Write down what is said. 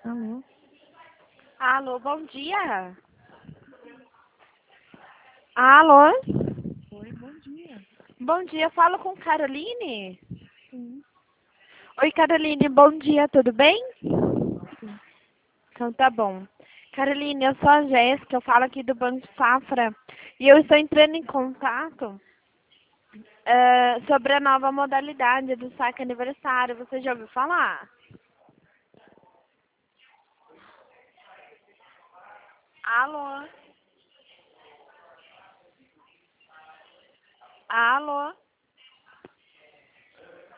Alô? Alô, bom dia. Alô? Oi, bom dia. Bom dia, falo com Caroline. Sim, Oi, Caroline, bom dia, tudo bem? sim. Então tá bom. Caroline, eu sou a Jéssica, eu falo aqui do Banco Safra e eu estou entrando em contato sobre a nova modalidade do saque aniversário. Você já ouviu falar? Alô? Alô?